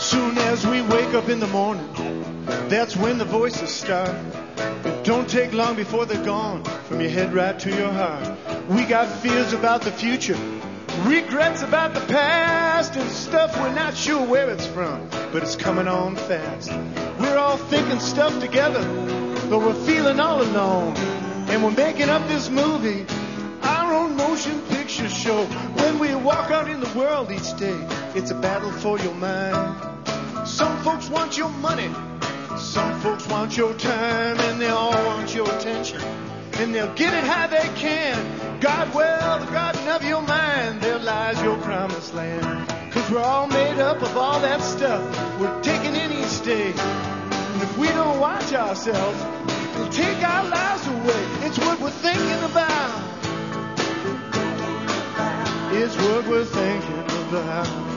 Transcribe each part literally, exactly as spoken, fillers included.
Soon as we wake up in the morning, that's when the voices start. It don't take long before they're gone, from your head right to your heart. We got fears about the future, regrets about the past, and stuff we're not sure where it's from, but it's coming on fast. We're all thinking stuff together, but we're feeling all alone. And we're making up this movie, our own motion picture show. When we walk out in the world each day, it's a battle for your mind. Some folks want your money, some folks want your time, and they all want your attention, and they'll get it how they can. God, well, the garden of your mind, there lies your promised land. Cause we're all made up of all that stuff we're taking in each day. And if we don't watch ourselves, it'll take our lives away. It's what we're thinking about. It's what we're thinking about.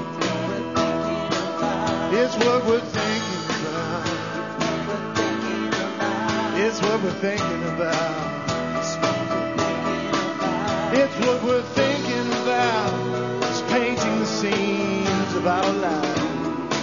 It's what we're thinking about. It's what we're thinking about. It's what we're thinking about. It's painting the scenes of our lives.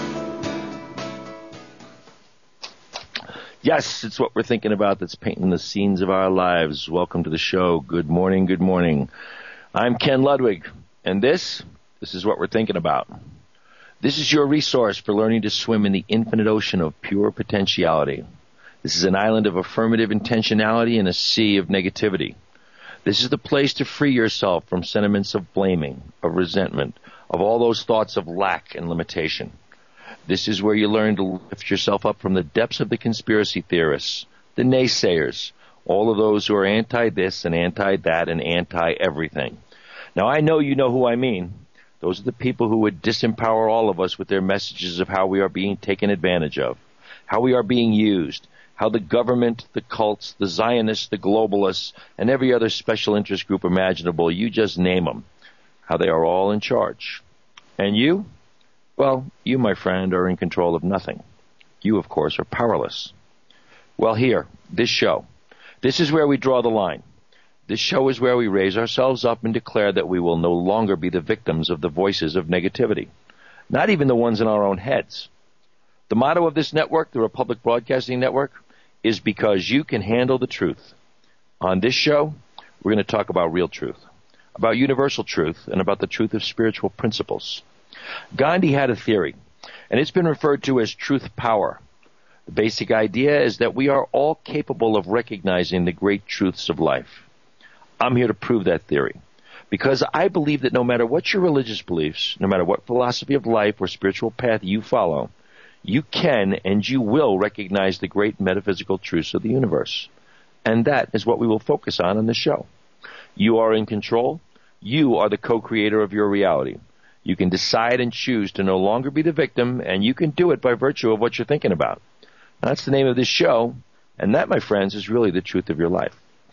Yes, it's what we're thinking about that's painting the scenes of our lives. Welcome to the show. Good morning, good morning. I'm Ken Ludwig, and this, this is what we're thinking about. This is your resource for learning to swim in the infinite ocean of pure potentiality. This is an island of affirmative intentionality and a sea of negativity. This is the place to free yourself from sentiments of blaming, of resentment, of all those thoughts of lack and limitation. This is where you learn to lift yourself up from the depths of the conspiracy theorists, the naysayers, all of those who are anti-this and anti-that and anti-everything. Now, I know you know who I mean. Those are the people who would disempower all of us with their messages of how we are being taken advantage of, how we are being used, how the government, the cults, the Zionists, the globalists, and every other special interest group imaginable, you just name them, how they are all in charge. And you? Well, you, my friend, are in control of nothing. You, of course, are powerless. Well, here, this show, this is where we draw the line. This show is where we raise ourselves up and declare that we will no longer be the victims of the voices of negativity, not even the ones in our own heads. The motto of this network, the Republic Broadcasting Network, is because you can handle the truth. On this show, we're going to talk about real truth, about universal truth, and about the truth of spiritual principles. Gandhi had a theory, and it's been referred to as truth power. The basic idea is that we are all capable of recognizing the great truths of life. I'm here to prove that theory, because I believe that no matter what your religious beliefs, no matter what philosophy of life or spiritual path you follow, you can and you will recognize the great metaphysical truths of the universe. And that is what we will focus on in the show. You are in control. You are the co-creator of your reality. You can decide and choose to no longer be the victim, and you can do it by virtue of what you're thinking about. That's the name of this show, and that, my friends, is really the truth of your life.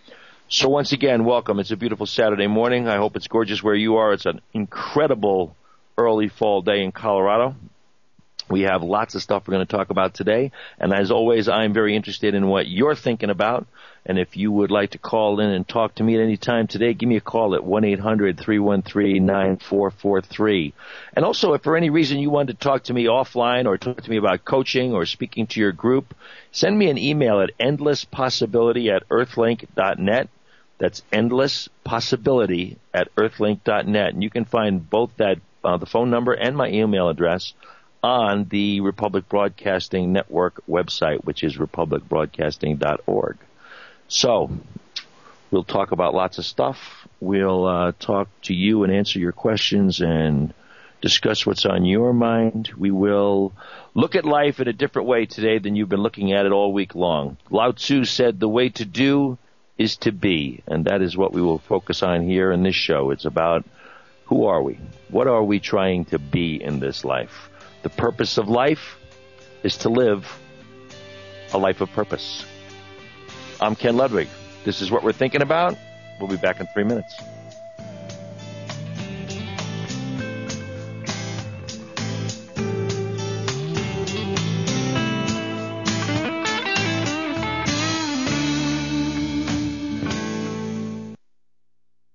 So once again, welcome. It's a beautiful Saturday morning. I hope it's gorgeous where you are. It's an incredible early fall day in Colorado. We have lots of stuff we're going to talk about today. And as always, I'm very interested in what you're thinking about. And if you would like to call in and talk to me at any time today, give me a call at one eight hundred three one three nine four four three. And also, if for any reason you want to talk to me offline or talk to me about coaching or speaking to your group, send me an email at endlesspossibility at earthlink dot net. That's endlesspossibility at earthlink dot net. And you can find both that uh, the phone number and my email address on the Republic Broadcasting Network website, which is republic broadcasting dot org. So, we'll talk about lots of stuff. We'll uh, talk to you and answer your questions and discuss what's on your mind. We will look at life in a different way today than you've been looking at it all week long. Lao Tzu said the way to do is to be, and that is what we will focus on here in this show. It's about who are we? What are we trying to be in this life? The purpose of life is to live a life of purpose. I'm Ken Ludwig. This is what we're thinking about. We'll be back in three minutes.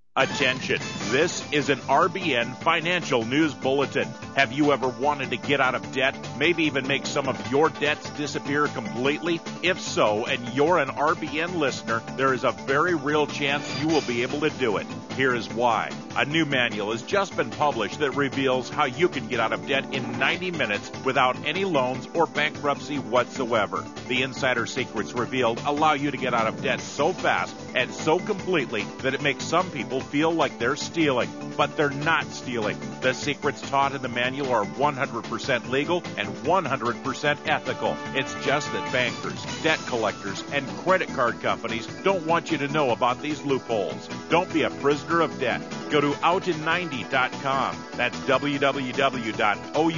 Attention, this is an R B N Financial News Bulletin. Have you ever wanted to get out of debt, maybe even make some of your debts disappear completely? If so, and you're an R B N listener, there is a very real chance you will be able to do it. Here is why. A new manual has just been published that reveals how you can get out of debt in ninety minutes without any loans or bankruptcy whatsoever. The insider secrets revealed allow you to get out of debt so fast and so completely that it makes some people feel like they're stealing, but they're not stealing. The secrets taught in the manual are one hundred percent legal and one hundred percent ethical. It's just that bankers, debt collectors, and credit card companies don't want you to know about these loopholes. Don't be a prisoner of debt. Go to out in ninety dot com. That's w w w dot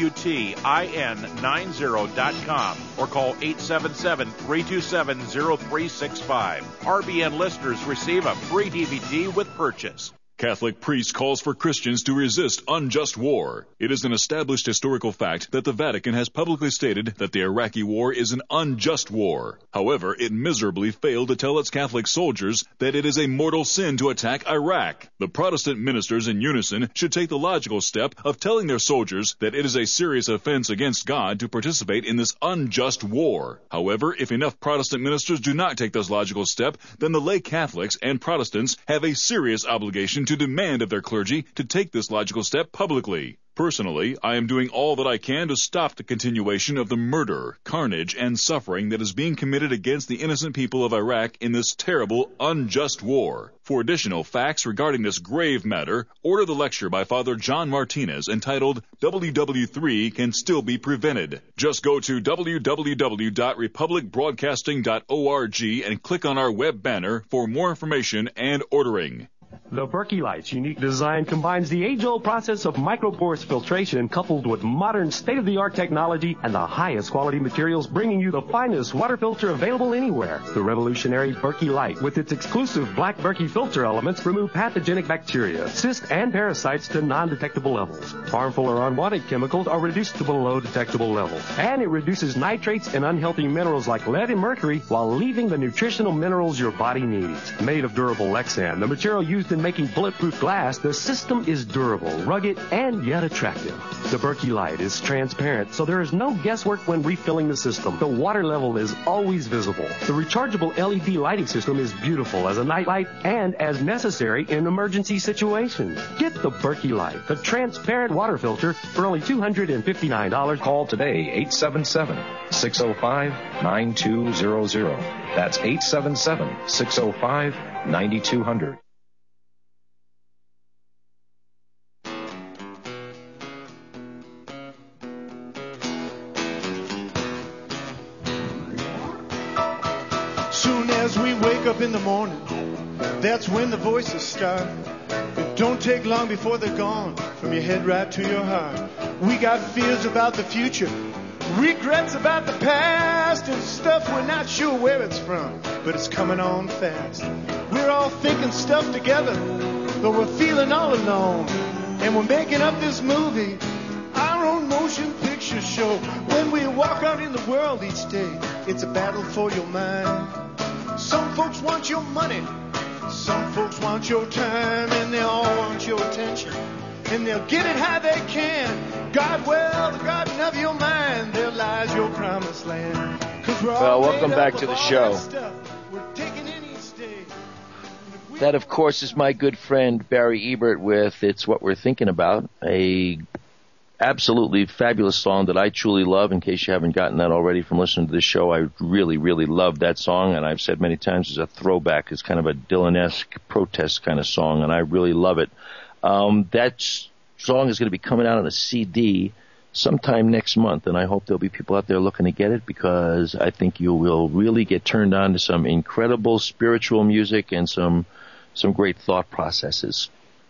outin ninety dot com or call eight seven seven, three two seven, zero three six five. R B N listeners receive a free D V D with purchase. Catholic priest calls for Christians to resist unjust war. It is an established historical fact that the Vatican has publicly stated that the Iraqi war is an unjust war. However, it miserably failed to tell its Catholic soldiers that it is a mortal sin to attack Iraq. The Protestant ministers in unison should take the logical step of telling their soldiers that it is a serious offense against God to participate in this unjust war. However, if enough Protestant ministers do not take this logical step, then the lay Catholics and Protestants have a serious obligation to to demand of their clergy to take this logical step publicly. Personally, I am doing all that I can to stop the continuation of the murder, carnage, and suffering that is being committed against the innocent people of Iraq in this terrible, unjust war. For additional facts regarding this grave matter, order the lecture by Father John Martinez entitled W W three Can Still Be Prevented. Just go to w w w dot republic broadcasting dot org and click on our web banner for more information and ordering. The Berkey Light's unique design combines the age-old process of microporous filtration coupled with modern state-of-the-art technology and the highest quality materials, bringing you the finest water filter available anywhere. The revolutionary Berkey Light, with its exclusive black Berkey filter elements, remove pathogenic bacteria, cysts, and parasites to non-detectable levels. Harmful or unwanted chemicals are reduced to below detectable levels. And it reduces nitrates and unhealthy minerals like lead and mercury while leaving the nutritional minerals your body needs. Made of durable Lexan, the material used in making bulletproof glass, the system is durable, rugged, and yet attractive. The Berkey Light is transparent, so there is no guesswork when refilling the system. The water level is always visible. The rechargeable L E D lighting system is beautiful as a nightlight and as necessary in emergency situations. Get the Berkey Light, the transparent water filter, for only two hundred fifty-nine dollars. Call today, eight seven seven, six oh five, nine two zero zero. That's eight seven seven, six oh five, nine two zero zero. As we wake up in the morning, that's when the voices start. It don't take long before they're gone, from your head right to your heart. We got fears about the future, regrets about the past, and stuff we're not sure where it's from, but it's coming on fast. We're all thinking stuff together, but we're feeling all alone. And we're making up this movie, our own motion picture show. When we walk out in the world each day, it's a battle for your mind. Some folks want your money, some folks want your time, and they all want your attention, and they'll get it how they can. God, well, the garden of your mind, there lies your promised land. 'Cause we're all well, welcome back to the show. We're taking in each day. That, of course, is my good friend Barry Ebert with It's What We're Thinking About, a absolutely fabulous song that I truly love. In case you haven't gotten that already from listening to this show, I really, really love that song, and I've said many times it's a throwback. It's kind of a Dylan-esque protest kind of song, and I really love it. Um, that song is going to be coming out on a C D sometime next month, and I hope there'll be people out there looking to get it, because I think you will really get turned on to some incredible spiritual music and some some great thought processes.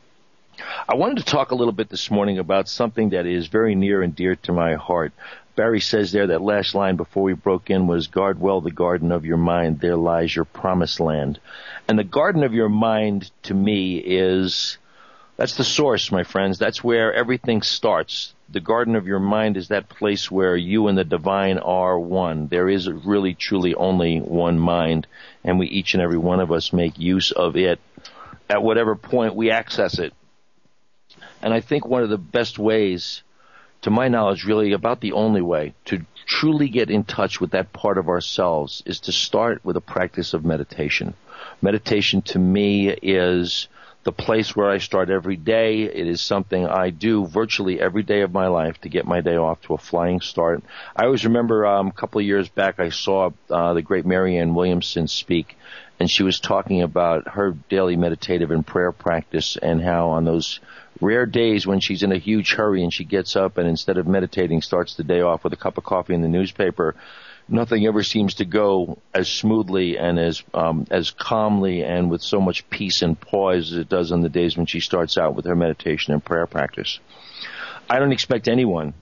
I wanted to talk a little bit this morning about something that is very near and dear to my heart. Barry says there, that last line before we broke in was, guard well the garden of your mind, there lies your promised land. And the garden of your mind, to me, is, that's the source, my friends. That's where everything starts. The garden of your mind is that place where you and the divine are one. There is really, truly only one mind, and we, each and every one of us, make use of it at whatever point we access it. And I think one of the best ways, to my knowledge, really about the only way to truly get in touch with that part of ourselves is to start with a practice of meditation. Meditation to me is the place where I start every day. It is something I do virtually every day of my life to get my day off to a flying start. I always remember um, a couple of years back I saw uh, the great Marianne Williamson speak, and she was talking about her daily meditative and prayer practice and how on those rare days when she's in a huge hurry and she gets up and instead of meditating starts the day off with a cup of coffee and the newspaper, nothing ever seems to go as smoothly and as um, as calmly and with so much peace and poise as it does on the days when she starts out with her meditation and prayer practice. I don't expect anyone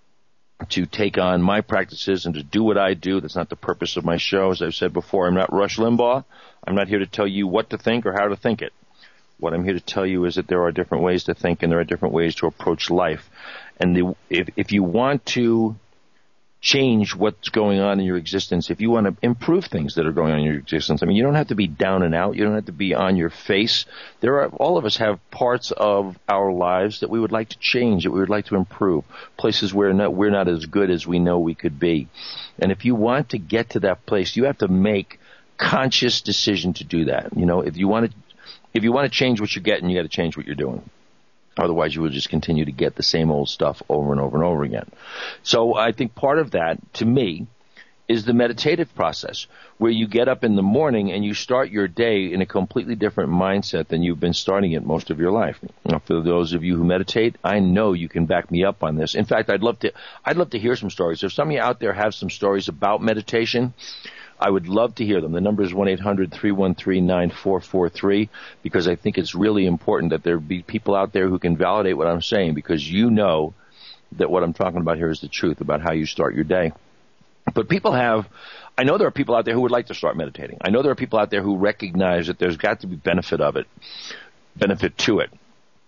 to take on my practices and to do what I do. That's not the purpose of my show. As I've said before, I'm not Rush Limbaugh. I'm not here to tell you what to think or how to think it. What I'm here to tell you is that there are different ways to think and there are different ways to approach life. And the, if, if you want to change what's going on in your existence, if you want to improve things that are going on in your existence, I mean, you don't have to be down and out. You don't have to be on your face. There are, all of us have parts of our lives that we would like to change, that we would like to improve, places where not, we're not as good as we know we could be. And if you want to get to that place, you have to make conscious decision to do that. You know, if you want to, if you want to change what you're getting, you got to change what you're doing. Otherwise, you will just continue to get the same old stuff over and over and over again. So I think part of that, to me, is the meditative process, where you get up in the morning and you start your day in a completely different mindset than you've been starting it most of your life. Now, for those of you who meditate, I know you can back me up on this. In fact, I'd love to, I'd love to hear some stories. If some of you out there have some stories about meditation, I would love to hear them. The number is one eight hundred three one three nine four four three, because I think it's really important that there be people out there who can validate what I'm saying, because you know that what I'm talking about here is the truth about how you start your day. But people have, I know there are people out there who would like to start meditating. I know there are people out there who recognize that there's got to be benefit of it, benefit to it.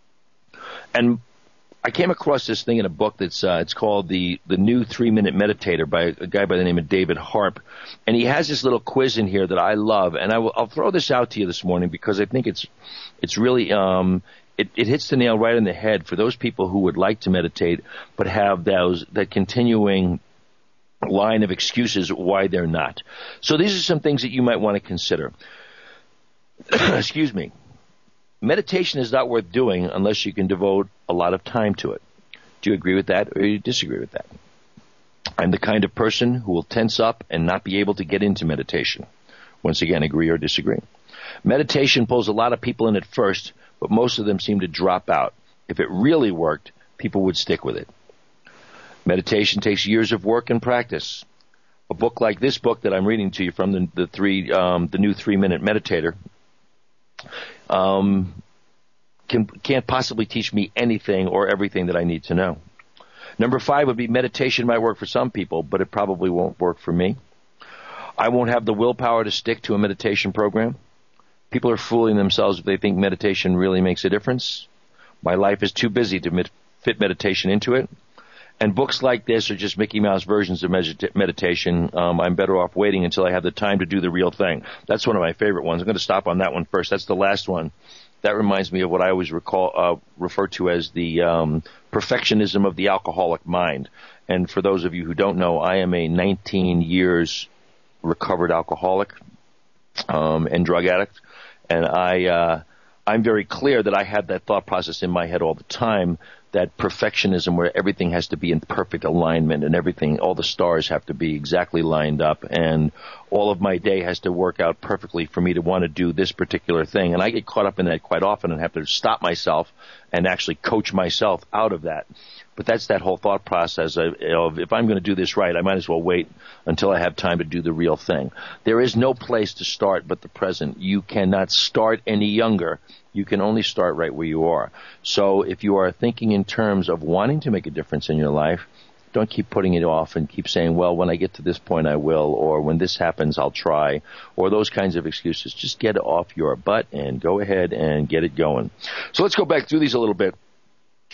And I came across this thing in a book that's uh, it's called the the New Three Minute Meditator by a guy by the name of David Harp, and he has this little quiz in here that I love, and I will, I'll throw this out to you this morning because I think it's it's really um it, it hits the nail right in the head for those people who would like to meditate but have those that continuing line of excuses why they're not. So these are some things that you might want to consider. Excuse me. Meditation is not worth doing unless you can devote a lot of time to it. Do you agree with that or do you disagree with that? I'm the kind of person who will tense up and not be able to get into meditation. Once again, agree or disagree. Meditation pulls a lot of people in at first, but most of them seem to drop out. If it really worked, people would stick with it. Meditation takes years of work and practice. A book like this book that I'm reading to you from, the, the three, um, the New Three Minute Meditator, Um, can, can't possibly teach me anything or everything that I need to know. Number five would be meditation might work for some people, but it probably won't work for me. I won't have the willpower to stick to a meditation program. People are fooling themselves if they think meditation really makes a difference. My life is too busy to med- fit meditation into it. And books like this are just Mickey Mouse versions of medita- meditation. Um, I'm better off waiting until I have the time to do the real thing. That's one of my favorite ones. I'm going to stop on that one first. That's the last one. That reminds me of what I always recall, uh, refer to as the um, perfectionism of the alcoholic mind. And for those of you who don't know, I am a nineteen years recovered alcoholic um, and drug addict. And I, uh, I'm very clear that I have that thought process in my head all the time, that perfectionism where everything has to be in perfect alignment and everything, all the stars have to be exactly lined up and all of my day has to work out perfectly for me to want to do this particular thing. And I get caught up in that quite often and have to stop myself and actually coach myself out of that. But that's that whole thought process of, of if I'm going to do this right, I might as well wait until I have time to do the real thing. There is no place to start but the present. You cannot start any younger. You can only start right where you are. So if you are thinking in terms of wanting to make a difference in your life, don't keep putting it off and keep saying, well, when I get to this point I will, or when this happens I'll try, or those kinds of excuses. Just get off your butt and go ahead and get it going. So let's go back through these a little bit.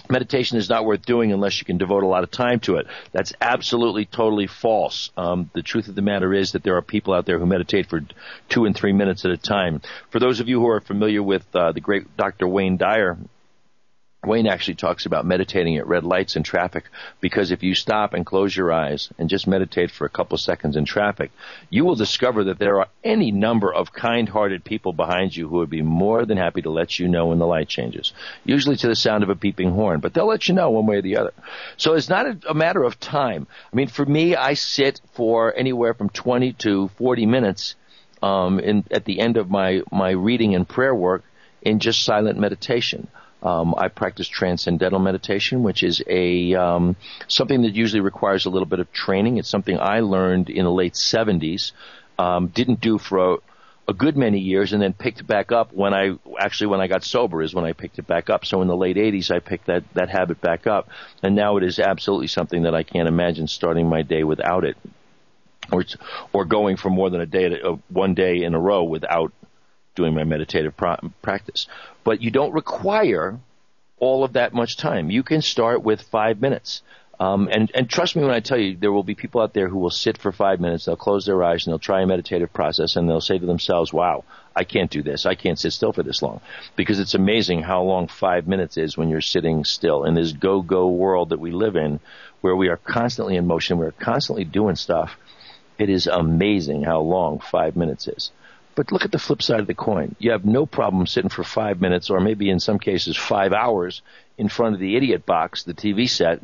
meditation is not worth doing unless you can devote a lot of time to it. That's absolutely, totally false. Um, the truth of the matter is that there are people out there who meditate for two and three minutes at a time. For those of you who are familiar with uh, the great Doctor Wayne Dyer, Wayne actually talks about meditating at red lights in traffic, because if you stop and close your eyes and just meditate for a couple seconds in traffic, you will discover that there are any number of kind-hearted people behind you who would be more than happy to let you know when the light changes, usually to the sound of a beeping horn, but they'll let you know one way or the other. So it's not a, a matter of time. I mean, for me, I sit for anywhere from twenty to forty minutes um, in, at the end of my, my reading and prayer work in just silent meditation. Um, I practice transcendental meditation, which is a um, something that usually requires a little bit of training. It's something I learned in the late seventies, um, didn't do for a, a good many years, and then picked back up when I actually when I got sober is when I picked it back up. So in the late eighties, I picked that that habit back up, and now it is absolutely something that I can't imagine starting my day without it, or or going for more than a day to, uh, one day in a row without doing my meditative pro- practice. But you don't require all of that much time. You can start with five minutes. Um, and, and trust me when I tell you, there will be people out there who will sit for five minutes, they'll close their eyes, and they'll try a meditative process, and they'll say to themselves, wow, I can't do this. I can't sit still for this long. Because it's amazing how long five minutes is when you're sitting still in this go-go world that we live in, where we are constantly in motion, we're constantly doing stuff. It is amazing how long five minutes is. But look at the flip side of the coin. You have no problem sitting for five minutes, or maybe in some cases five hours, in front of the idiot box, the T V set,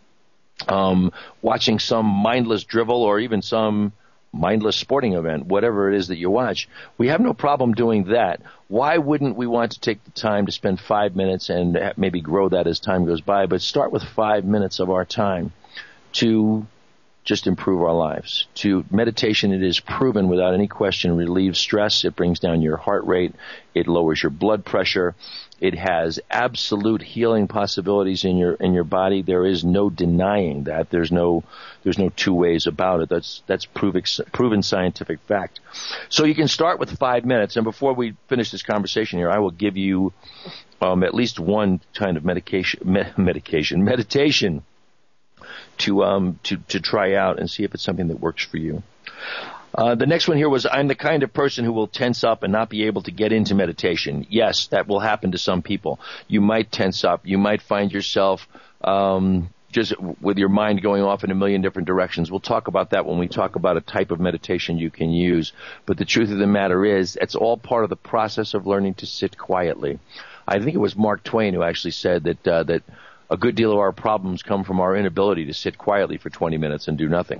um, watching some mindless drivel or even some mindless sporting event, whatever it is that you watch. We have no problem doing that. Why wouldn't we want to take the time to spend five minutes and maybe grow that as time goes by, but start with five minutes of our time to just improve our lives. To meditation, it is proven without any question, relieves stress. It brings down your heart rate. It lowers your blood pressure. It has absolute healing possibilities in your in your body. There is no denying that. There's no there's no two ways about it. That's that's proven proven scientific fact. So you can start with five minutes. And before we finish this conversation here, I will give you um, at least one kind of medication me- medication meditation. To um to to try out and see if it's something that works for you. Uh, the next one here was, I'm the kind of person who will tense up and not be able to get into meditation. Yes, that will happen to some people. You might tense up. You might find yourself um just with your mind going off in a million different directions. We'll talk about that when we talk about a type of meditation you can use. But the truth of the matter is, it's all part of the process of learning to sit quietly. I think it was Mark Twain who actually said that uh, that a good deal of our problems come from our inability to sit quietly for twenty minutes and do nothing.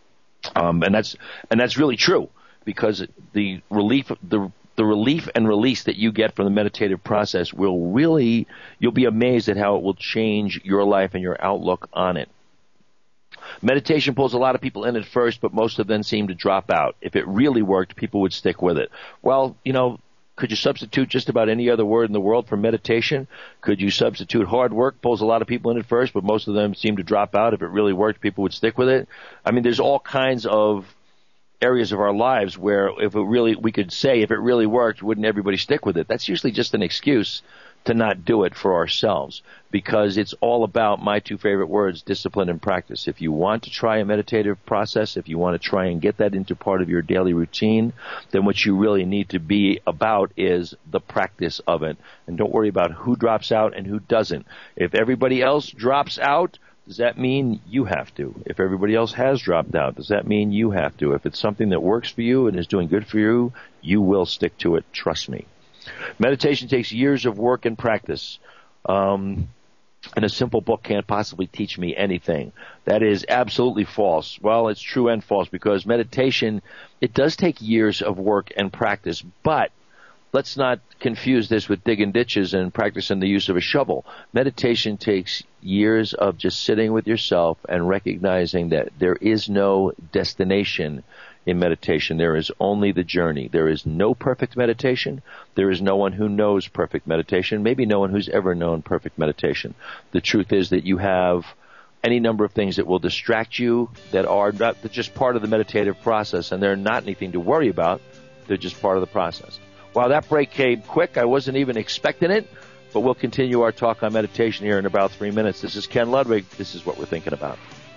Um, and that's and that's really true, because the relief the the relief and release that you get from the meditative process will really, you'll be amazed at how it will change your life and your outlook on it. Meditation pulls a lot of people in at first, but most of them seem to drop out. If it really worked, people would stick with it. Well, you know, could you substitute just about any other word in the world for meditation? Could you substitute hard work? Pulls a lot of people in at first, but most of them seem to drop out. If it really worked, people would stick with it. I mean, there's all kinds of areas of our lives where if it really, we could say if it really worked, wouldn't everybody stick with it? That's usually just an excuse to not do it for ourselves, because it's all about my two favorite words, discipline and practice. If you want to try a meditative process, if you want to try and get that into part of your daily routine, then what you really need to be about is the practice of it. And don't worry about who drops out and who doesn't. If everybody else drops out, does that mean you have to? If everybody else has dropped out, does that mean you have to? If it's something that works for you and is doing good for you, you will stick to it. Trust me. Meditation takes years of work and practice. Um, and a simple book can't possibly teach me anything. That is absolutely false. Well, it's true and false, because meditation, it does take years of work and practice, but let's not confuse this with digging ditches and practicing the use of a shovel. Meditation takes years of just sitting with yourself and recognizing that there is no destination in meditation. There is only the journey. There is no perfect meditation. There is no one who knows perfect meditation, maybe no one who's ever known perfect meditation. The truth is that you have any number of things that will distract you that are not just part of the meditative process, and they're not anything to worry about. They're just part of the process. Wow, that break came quick. I wasn't even expecting it, But we'll continue our talk on meditation here in about three minutes. This is Ken Ludwig. This is what we're thinking about.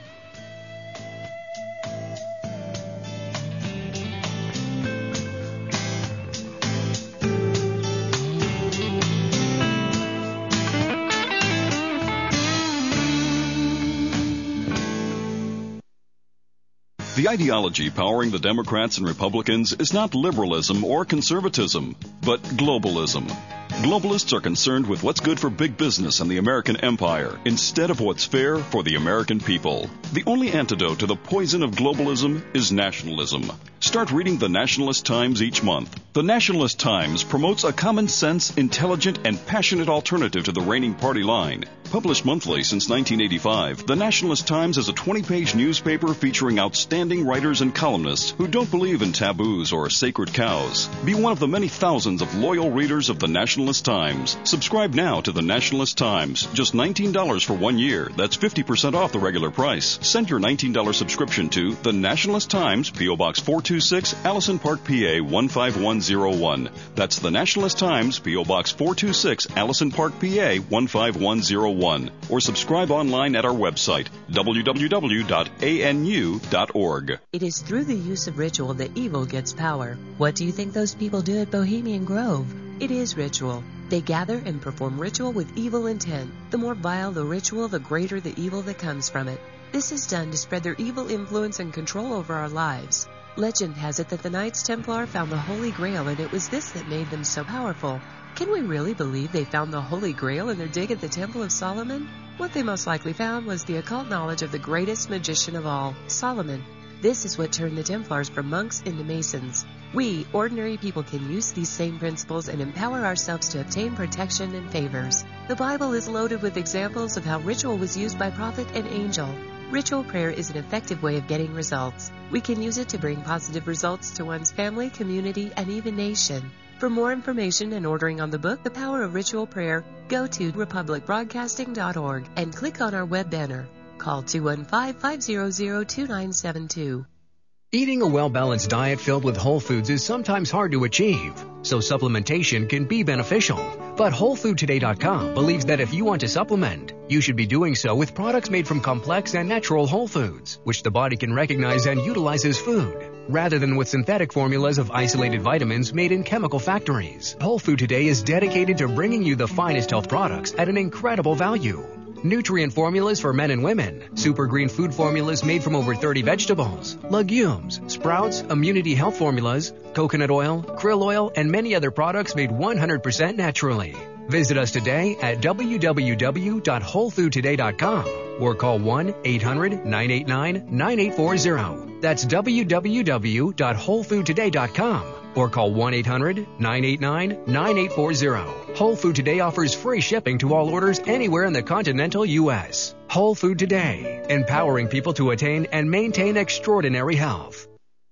The ideology powering the Democrats and Republicans is not liberalism or conservatism, but globalism. Globalists are concerned with what's good for big business and the American empire, instead of what's fair for the American people. The only antidote to the poison of globalism is nationalism. Start reading the Nationalist Times each month. The Nationalist Times promotes a common sense, intelligent, and passionate alternative to the reigning party line. Published monthly since nineteen eighty-five, the Nationalist Times is a twenty-page newspaper featuring outstanding writers and columnists who don't believe in taboos or sacred cows. Be one of the many thousands of loyal readers of the Nationalist Times. Subscribe now to the Nationalist Times. Just nineteen dollars for one year. That's fifty percent off the regular price. Send your nineteen dollars subscription to the Nationalist Times, P O. Box four two six, Allison Park, P A one five one zero one. That's the Nationalist Times, P O. Box four two six, Allison Park, P A one five one zero one. Or subscribe online at our website, w w w dot a n u dot org. It is through the use of ritual that evil gets power. What do you think those people do at Bohemian Grove? It is ritual. They gather and perform ritual with evil intent. The more vile the ritual, the greater the evil that comes from it. This is done to spread their evil influence and control over our lives. Legend has it that the Knights Templar found the Holy Grail, and it was this that made them so powerful. Can we really believe they found the Holy Grail in their dig at the Temple of Solomon? What they most likely found was the occult knowledge of the greatest magician of all, Solomon. This is what turned the Templars from monks into Masons. We, ordinary people, can use these same principles and empower ourselves to obtain protection and favors. The Bible is loaded with examples of how ritual was used by prophet and angel. Ritual prayer is an effective way of getting results. We can use it to bring positive results to one's family, community, and even nation. For more information and ordering on the book, The Power of Ritual Prayer, go to republic broadcasting dot org and click on our web banner. Call two one five, five zero zero, two nine seven two. Eating a well-balanced diet filled with whole foods is sometimes hard to achieve, so supplementation can be beneficial. But whole food today dot com believes that if you want to supplement, you should be doing so with products made from complex and natural whole foods, which the body can recognize and utilize as food, rather than with synthetic formulas of isolated vitamins made in chemical factories. Whole Food Today is dedicated to bringing you the finest health products at an incredible value. Nutrient formulas for men and women, super green food formulas made from over thirty vegetables, legumes, sprouts, immunity health formulas, coconut oil, krill oil, and many other products made one hundred percent naturally. Visit us today at w w w dot whole food today dot com or call one eight hundred, nine eight nine, nine eight four zero. That's w w w dot whole food today dot com or call one eight hundred, nine eight nine, nine eight four zero. Whole Food Today offers free shipping to all orders anywhere in the continental U S. Whole Food Today, empowering people to attain and maintain extraordinary health.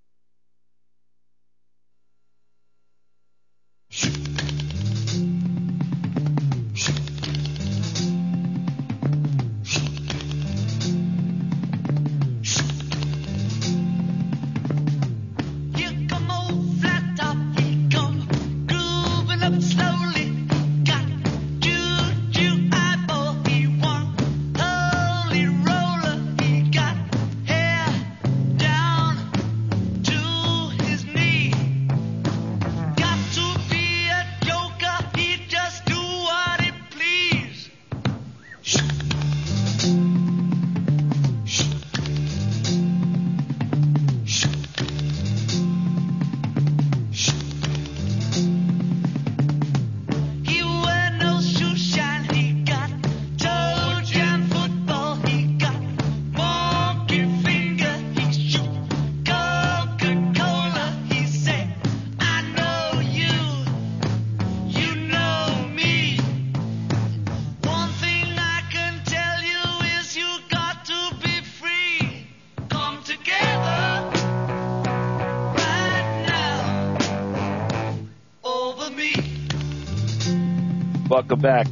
Welcome back.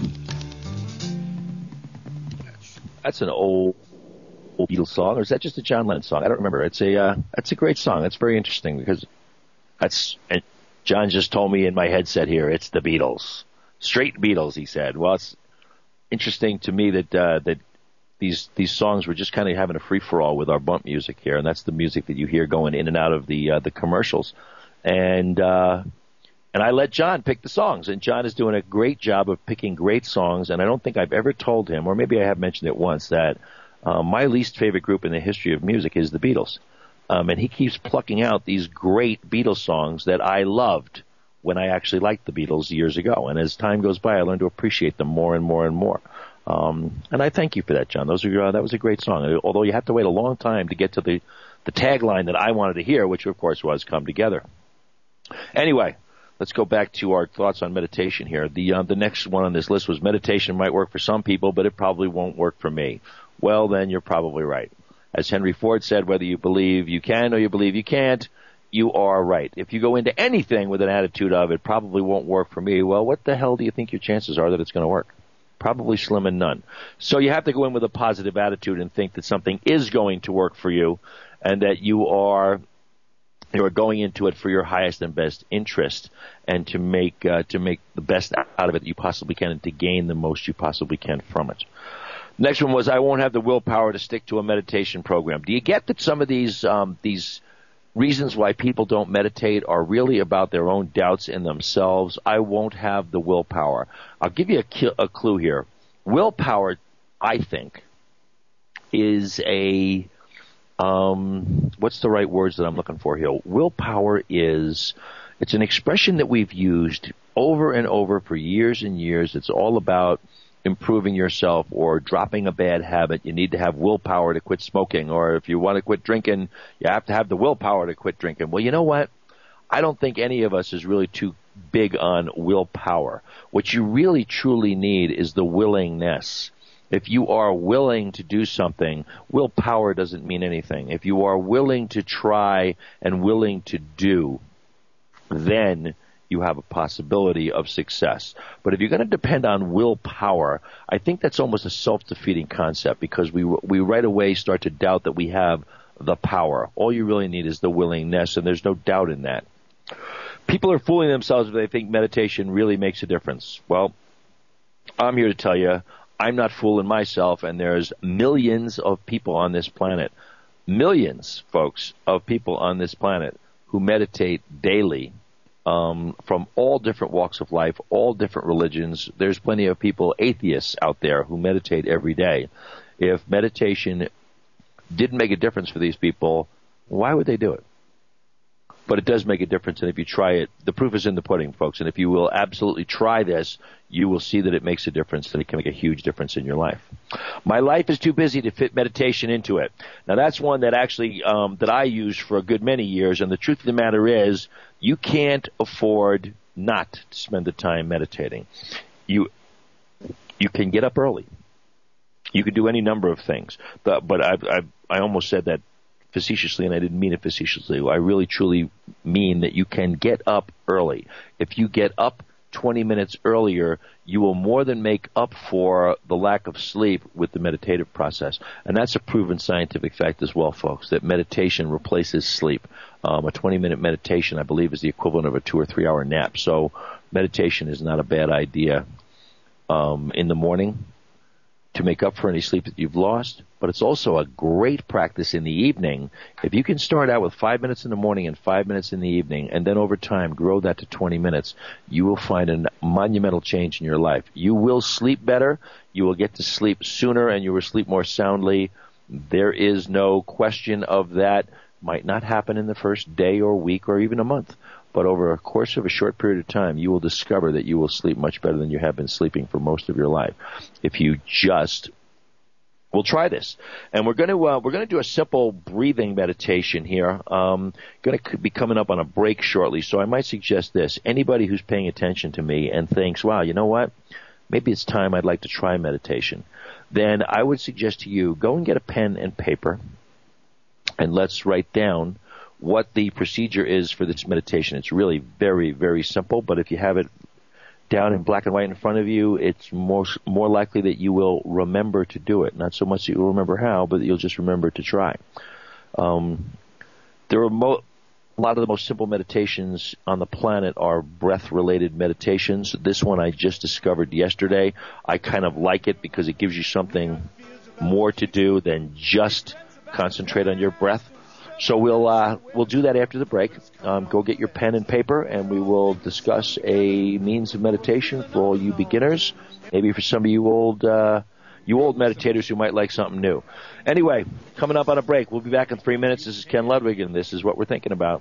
That's an old, old Beatles song, or is that just a John Lennon song? I don't remember. It's a uh, it's a great song. It's very interesting because that's and John just told me in my headset here it's the Beatles. Straight Beatles, he said. Well, it's interesting to me that uh, that these these songs were just kind of having a free-for-all with our bump music here, and that's the music that you hear going in and out of the uh, the commercials. And uh, and I let John pick the songs, and John is doing a great job of picking great songs, and I don't think I've ever told him, or maybe I have mentioned it once, that uh, my least favorite group in the history of music is the Beatles. Um, and he keeps plucking out these great Beatles songs that I loved when I actually liked the Beatles years ago. And as time goes by, I learned to appreciate them more and more and more. Um, and I thank you for that, John. Those are, uh, that was a great song. Although you have to wait a long time to get to the, the tagline that I wanted to hear, which of course was "Come Together." Anyway, let's go back to our thoughts on meditation here. The, uh, the next one on this list was meditation might work for some people, but it probably won't work for me. Well, then you're probably right. As Henry Ford said, whether you believe you can or you believe you can't, you are right. If you go into anything with an attitude of it probably won't work for me, well, what the hell do you think your chances are that it's going to work? Probably slim and none. So you have to go in with a positive attitude and think that something is going to work for you, and that you are you are going into it for your highest and best interest, and to make uh, to make the best out of it that you possibly can, and to gain the most you possibly can from it. Next one was, I won't have the willpower to stick to a meditation program. Do you get that some of these um, these reasons why people don't meditate are really about their own doubts in themselves? I won't have the willpower. I'll give you a, ki- a clue here. Willpower, I think, is a, um, what's the right words that I'm looking for here? Willpower is, it's an expression that we've used over and over for years and years. It's all about improving yourself or dropping a bad habit. You need to have willpower to quit smoking, or if you want to quit drinking, you have to have the willpower to quit drinking. Well, you know what? I don't think any of us is really too big on willpower. What you really truly need is the willingness. If you are willing to do something, willpower doesn't mean anything. If you are willing to try and willing to do, then you have a possibility of success. But if you're going to depend on willpower, I think that's almost a self-defeating concept, because we we right away start to doubt that we have the power. All you really need is the willingness, and there's no doubt in that. People are fooling themselves if they think meditation really makes a difference. Well, I'm here to tell you, I'm not fooling myself, and there's millions of people on this planet, millions, folks, of people on this planet who meditate daily. Um, from all different walks of life, all different religions. There's plenty of people, atheists out there, who meditate every day. If meditation didn't make a difference for these people, why would they do it? But it does make a difference, and if you try it, the proof is in the pudding, folks. And if you will absolutely try this, you will see that it makes a difference, that it can make a huge difference in your life. My life is too busy to fit meditation into it. Now, that's one that actually um, that I used for a good many years, and the truth of the matter is, you can't afford not to spend the time meditating. You you can get up early. You can do any number of things, but but I I, I almost said that facetiously, and I didn't mean it facetiously. I really truly mean that you can get up early. If you get up twenty minutes earlier, you will more than make up for the lack of sleep with the meditative process. And that's a proven scientific fact as well, folks, that meditation replaces sleep. Um, a twenty-minute meditation, I believe, is the equivalent of a two- or three-hour nap. So meditation is not a bad idea um, in the morning to make up for any sleep that you've lost, but it's also a great practice in the evening. If you can start out with five minutes in the morning and five minutes in the evening, and then over time grow that to twenty minutes, you will find a monumental change in your life. You will sleep better, you will get to sleep sooner, and you will sleep more soundly. There is no question of that. Might not happen in the first day or week or even a month, but over a course of a short period of time, you will discover that you will sleep much better than you have been sleeping for most of your life. If you just will try this, and we're going to uh, we're going to do a simple breathing meditation here. Um, going to be coming up on a break shortly, so I might suggest this: anybody who's paying attention to me and thinks, "Wow, you know what? Maybe it's time I'd like to try meditation," then I would suggest to you, go and get a pen and paper, and let's write down what the procedure is for this meditation. It's really very, very simple, but if you have it down in black and white in front of you, it's more more likely that you will remember to do it. Not so much that you'll remember how, but that you'll just remember to try. Um, there are mo- a lot of the most simple meditations on the planet are breath-related meditations. This one I just discovered yesterday. I kind of like it because it gives you something more to do than just concentrate on your breath. So we'll uh, we'll do that after the break. Um, go get your pen and paper, and we will discuss a means of meditation for all you beginners. Maybe for some of you old uh, you old meditators who might like something new. Anyway, coming up on a break. We'll be back in three minutes. This is Ken Ludwig, and this is what we're thinking about.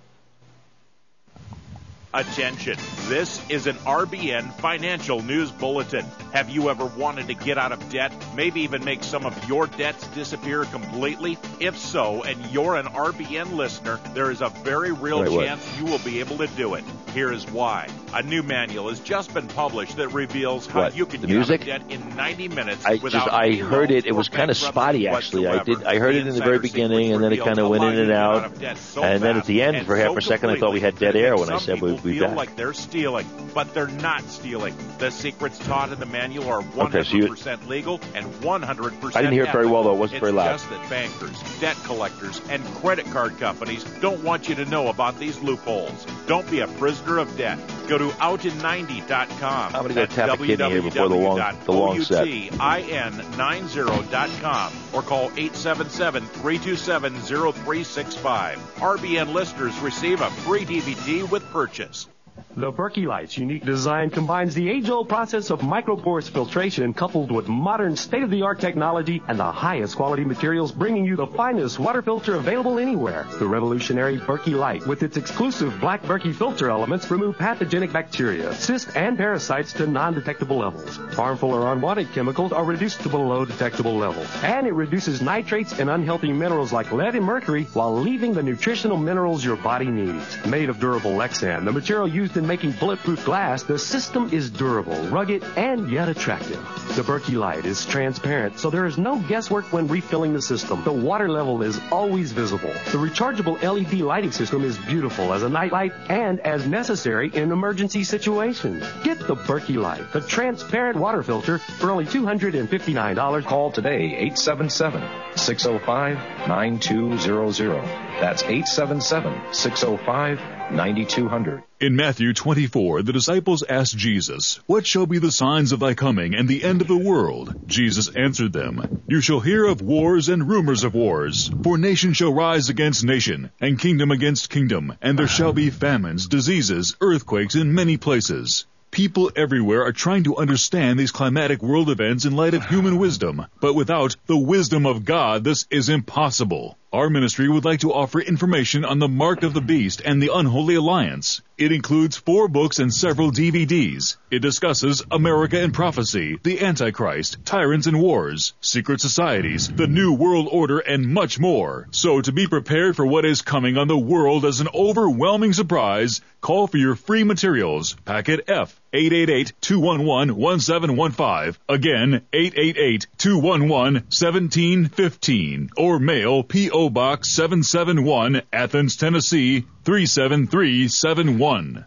Attention, this is an R B N financial news bulletin. Have you ever wanted to get out of debt, maybe even make some of your debts disappear completely? If so, and you're an R B N listener, there is a very real Wait, chance what? you will be able to do it. Here is why. A new manual has just been published that reveals how what? you can the get music? out of debt in ninety minutes I without just I heard it. It was kind of spotty, actually. I did. I heard it in the very beginning, and then it kind of went in and out. And then at the end, for half a second, I thought we had dead air when I said we'd be back. Like they're stealing, but they're not stealing. The secrets taught in the manual are one hundred percent okay, so legal and one hundred percent I didn't hear it very well, though. It wasn't it's very loud. It's just that bankers, debt collectors, and credit card companies don't want you to know about these loopholes. Don't be a prisoner of debt. Go to out in ninety dot com. I'm going to go tap a kidney here before the long, the long set. out in ninety dot com or call eight seven seven, three two seven, zero three six five. R B N listeners receive a free D V D with purchase. The Berkey Light's unique design combines the age-old process of micropores filtration coupled with modern state-of-the-art technology and the highest quality materials, bringing you the finest water filter available anywhere. The revolutionary Berkey Light, with its exclusive black Berkey filter elements, remove pathogenic bacteria, cysts, and parasites to non-detectable levels. Harmful or unwanted chemicals are reduced to below detectable levels. And it reduces nitrates and unhealthy minerals like lead and mercury while leaving the nutritional minerals your body needs. Made of durable Lexan, the material used in making bulletproof glass, the system is durable, rugged, and yet attractive. The Berkey Light is transparent, so there is no guesswork when refilling the system. The water level is always visible. The rechargeable L E D lighting system is beautiful as a nightlight and as necessary in emergency situations. Get the Berkey Light, the transparent water filter, for only two hundred fifty-nine dollars. Call today, eight seven seven, six oh five, nine two zero zero. That's eight seven seven, six oh five, nine two zero zero. In Matthew twenty-four, the disciples asked Jesus, "What shall be the signs of thy coming and the end of the world?" Jesus answered them, "You shall hear of wars and rumors of wars. For nation shall rise against nation, and kingdom against kingdom, and there shall be famines, diseases, earthquakes in many places." People everywhere are trying to understand these climatic world events in light of human wisdom, but without the wisdom of God, this is impossible. Our ministry would like to offer information on the Mark of the Beast and the Unholy Alliance. It includes four books and several D V Ds. It discusses America and Prophecy, the Antichrist, Tyrants and Wars, Secret Societies, the New World Order, and much more. So to be prepared for what is coming on the world as an overwhelming surprise, call for your free materials. Packet F, eight eight eight, two one one, one seven one five. Again, eight eight eight, two one one, one seven one five. Or mail P O Box seven seven one, Athens, Tennessee, three seven three seven one.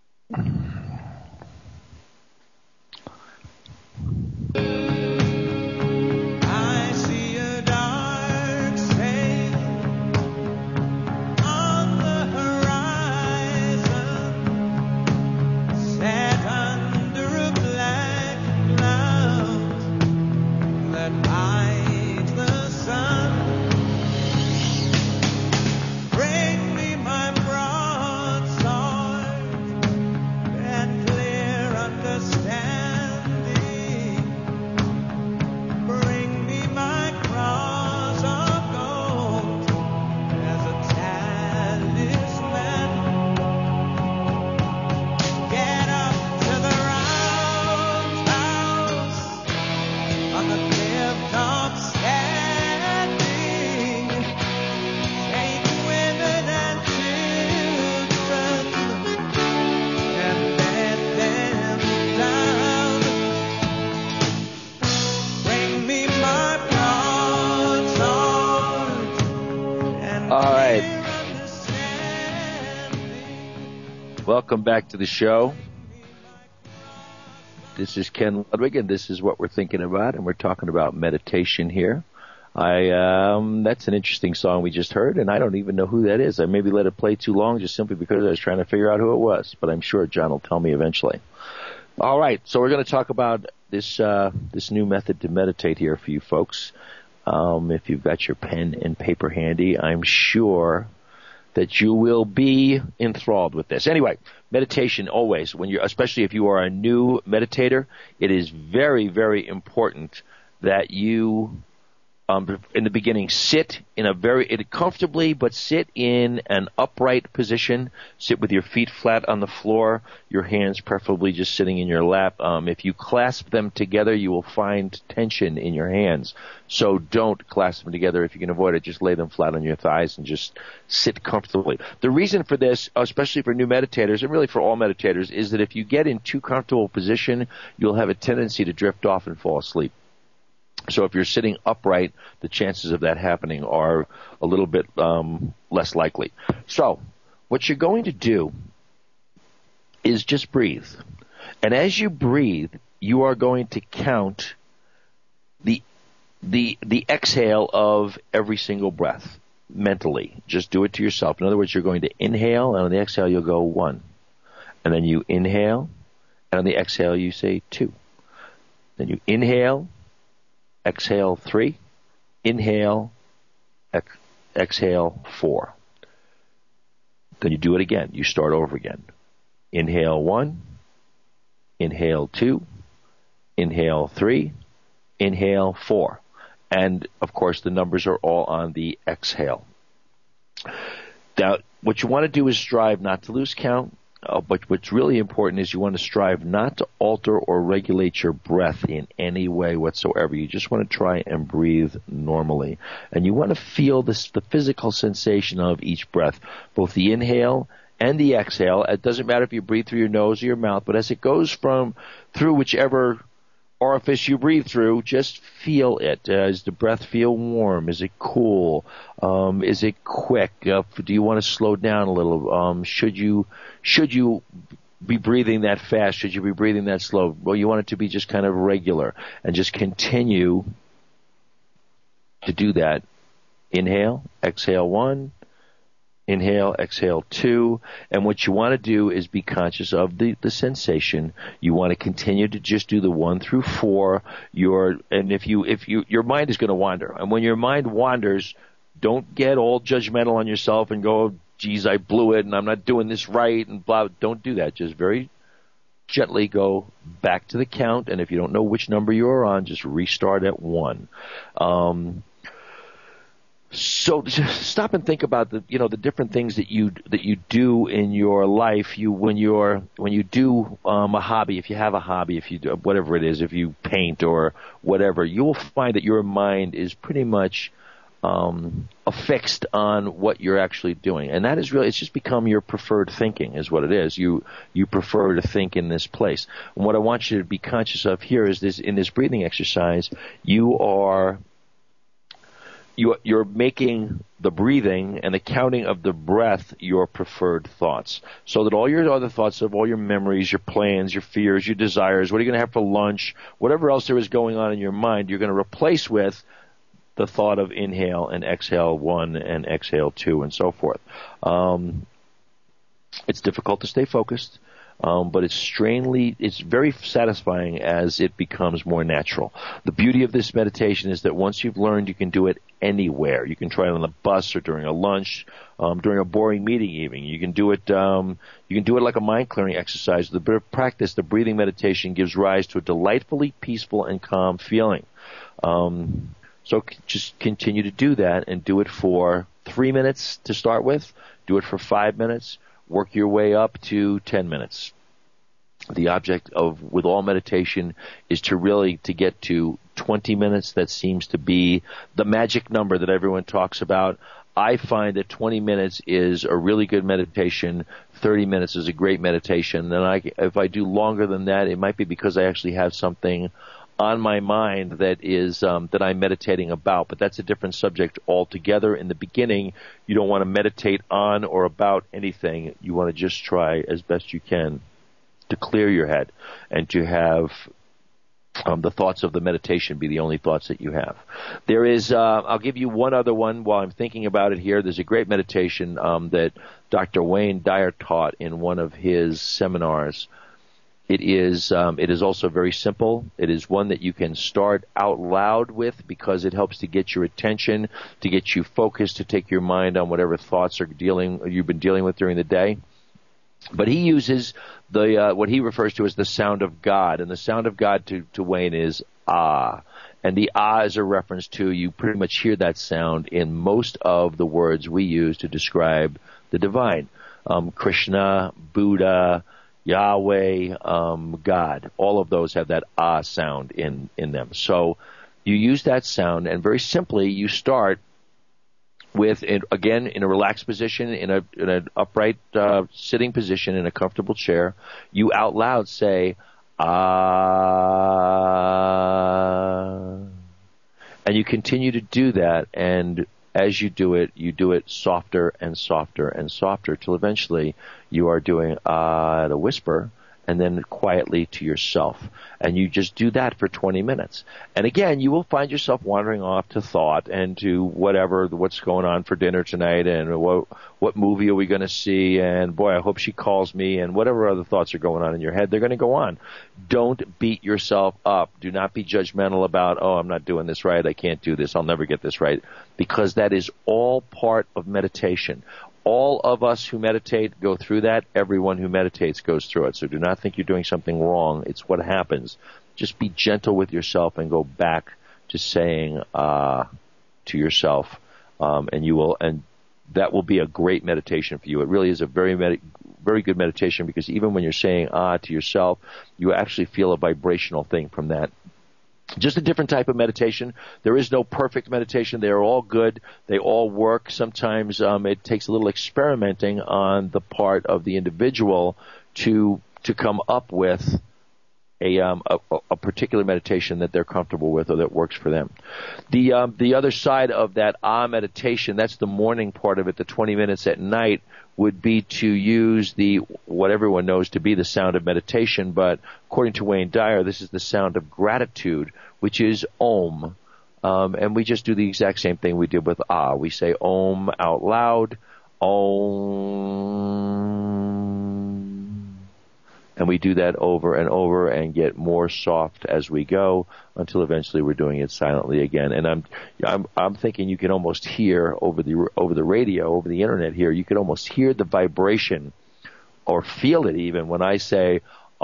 Welcome back to the show. This is Ken Ludwig, and this is what we're thinking about, and we're talking about meditation here. I um, that's an interesting song we just heard, and I don't even know who that is. I maybe let it play too long just simply because I was trying to figure out who it was, but I'm sure John will tell me eventually. All right, so we're going to talk about this uh, this new method to meditate here for you folks. Um, if you've got your pen and paper handy, I'm sure that you will be enthralled with this. Anyway, meditation always, when you're, especially if you are a new meditator, it is very, very important that you, um, in the beginning, sit in a very comfortably, but sit in an upright position. Sit with your feet flat on the floor, your hands preferably just sitting in your lap. Um, if you clasp them together, you will find tension in your hands. So don't clasp them together. If you can avoid it, just lay them flat on your thighs and just sit comfortably. The reason for this, especially for new meditators, and really for all meditators, is that if you get in too comfortable a position, you'll have a tendency to drift off and fall asleep. So if you're sitting upright, the chances of that happening are a little bit um, less likely. So what you're going to do is just breathe. And as you breathe, you are going to count the the the exhale of every single breath mentally. Just do it to yourself. In other words, you're going to inhale, and on the exhale you'll go one. And then you inhale, and on the exhale you say two. Then you inhale, exhale three, inhale, ex- exhale four. Then you do it again. You start over again. Inhale one, inhale two, inhale three, inhale four. And, of course, the numbers are all on the exhale. Now, what you want to do is strive not to lose count. Uh, but what's really important is you want to strive not to alter or regulate your breath in any way whatsoever. You just want to try and breathe normally. And you want to feel this, the physical sensation of each breath, both the inhale and the exhale. It doesn't matter if you breathe through your nose or your mouth, but as it goes from through whichever orifice you breathe through, just feel it. Uh, does the breath feel warm? Is it cool? Um, is it quick? Uh, do you want to slow down a little? Um, should you should you be breathing that fast? Should you be breathing that slow? Well, you want it to be just kind of regular, and just continue to do that. Inhale, exhale one. Inhale, exhale two, and what you want to do is be conscious of the, the sensation. You want to continue to just do the one through four. Your and if you if you your mind is going to wander, and when your mind wanders, don't get all judgmental on yourself and go, "Geez, I blew it, and I'm not doing this right," and blah. Don't do that. Just very gently go back to the count, and if you don't know which number you're on, just restart at one. Um, So just stop and think about the, you know, the different things that you that you do in your life. You when you're when you do um, a hobby, if you have a hobby, if you do whatever it is, if you paint or whatever, you will find that your mind is pretty much um, affixed on what you're actually doing, and that is really it's just become your preferred thinking, is what it is. You you prefer to think in this place. And what I want you to be conscious of here is this: in this breathing exercise, you are. You, you're making the breathing and the counting of the breath your preferred thoughts, so that all your other thoughts of all your memories, your plans, your fears, your desires, what are you going to have for lunch, whatever else there is going on in your mind, you're going to replace with the thought of inhale and exhale one and exhale two and so forth. Um, it's difficult to stay focused. Um, but it's strangely, it's very satisfying as it becomes more natural. The beauty of this meditation is that once you've learned, you can do it anywhere. You can try it on the bus or during a lunch, um, during a boring meeting even. You can do it, um, you can do it like a mind clearing exercise. The bit of practice, the breathing meditation gives rise to a delightfully peaceful and calm feeling. Um, so c- just continue to do that and do it for three minutes to start with. Do it for five minutes. Work your way up to ten minutes. The object of, with all meditation, is to really, to get to twenty minutes. That seems to be the magic number that everyone talks about. I find that twenty minutes is a really good meditation. thirty minutes is a great meditation. And I, if I do longer than that, it might be because I actually have something on my mind that is um, that I'm meditating about, but that's a different subject altogether. In the beginning, you don't want to meditate on or about anything. You want to just try as best you can to clear your head and to have Um, the thoughts of the meditation be the only thoughts that you have. There is, uh, I'll give you one other one while I'm thinking about it here. There's a great meditation um, that Doctor Wayne Dyer taught in one of his seminars. It is, um, it is also very simple. It is one that you can start out loud with because it helps to get your attention, to get you focused, to take your mind on whatever thoughts are dealing you've been dealing with during the day. But he uses the uh, what he refers to as the sound of God, and the sound of God to, to Wayne is ah, and the ah is a reference to, you pretty much hear that sound in most of the words we use to describe the divine, um, Krishna, Buddha, Yahweh, um, God. All of those have that ah sound in in them. So you use that sound, and very simply you start with, again, in a relaxed position, in a in an upright uh, sitting position, in a comfortable chair. You out loud say, ah, and you continue to do that. And as you do it, you do it softer and softer and softer till eventually you are doing ah at a whisper, and then quietly to yourself. And you just do that for twenty minutes. And again, you will find yourself wandering off to thought and to whatever, what's going on for dinner tonight, and what, what movie are we going to see, and boy, I hope she calls me, and whatever other thoughts are going on in your head, they're going to go on. Don't beat yourself up. Do not be judgmental about, oh, I'm not doing this right, I can't do this, I'll never get this right, because that is all part of meditation. All of us who meditate go through that. Everyone who meditates goes through it. So do not think you're doing something wrong. It's what happens. Just be gentle with yourself and go back to saying uh, to yourself, um, and you will, and that will be a great meditation for you. It really is a very, med- very good meditation, because even when you're saying ah to yourself, you actually feel a vibrational thing from that. Just a different type of meditation. There is no perfect meditation. They are all good. They all work. Sometimes um, it takes a little experimenting on the part of the individual to to come up with a um, a, a particular meditation that they're comfortable with or that works for them. The um, the other side of that ah meditation, that's the morning part of it, the twenty minutes at night, would be to use the, what everyone knows to be the sound of meditation, but according to Wayne Dyer, this is the sound of gratitude, which is Om. Um, and we just do the exact same thing we did with Ah. We say Om out loud, Om. And we do that over and over and get more soft as we go until eventually we're doing it silently again. And I'm, I'm, I'm thinking you can almost hear over the, over the radio, over the internet here, you can almost hear the vibration or feel it even when I say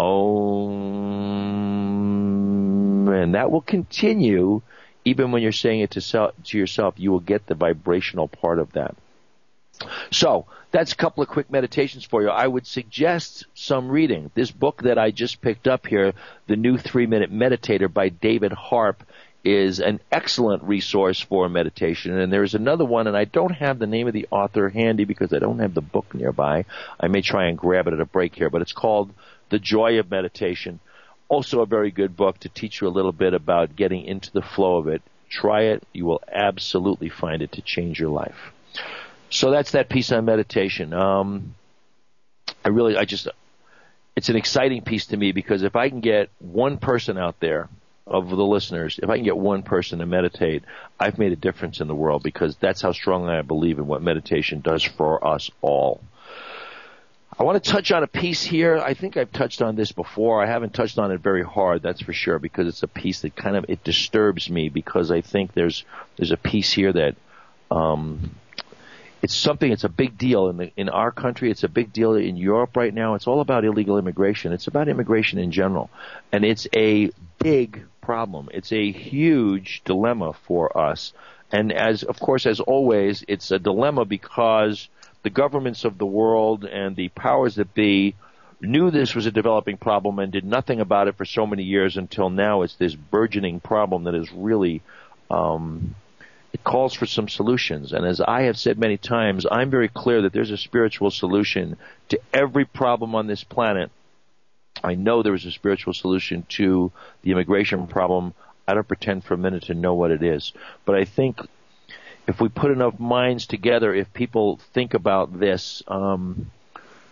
Om. And that will continue even when you're saying it to, self, to yourself. You will get the vibrational part of that. So that's a couple of quick meditations for you. I would suggest some reading. This book that I just picked up here, The New Three-Minute Meditator by David Harp, is an excellent resource for meditation. And there's another one, and I don't have the name of the author handy because I don't have the book nearby. I may try and grab it at a break here, but it's called The Joy of Meditation. Also a very good book to teach you a little bit about getting into the flow of it. Try it. You will absolutely find it to change your life. So that's that piece on meditation. Um, I really, I just, it's an exciting piece to me, because if I can get one person out there of the listeners, if I can get one person to meditate, I've made a difference in the world, because that's how strongly I believe in what meditation does for us all. I want to touch on a piece here. I think I've touched on this before. I haven't touched on it very hard, that's for sure, because it's a piece that kind of, it disturbs me, because I think there's, there's a piece here that, um, it's something, it's a big deal in the, in our country. It's a big deal in Europe right now. It's all about illegal immigration. It's about immigration in general. And it's a big problem. It's a huge dilemma for us. And as, of course, as always, it's a dilemma because the governments of the world and the powers that be knew this was a developing problem and did nothing about it for so many years until now it's this burgeoning problem that is really, um, it calls for some solutions. And as I have said many times, I'm very clear that there's a spiritual solution to every problem on this planet. I know there is a spiritual solution to the immigration problem. I don't pretend for a minute to know what it is. But I think if we put enough minds together, if people think about this, um,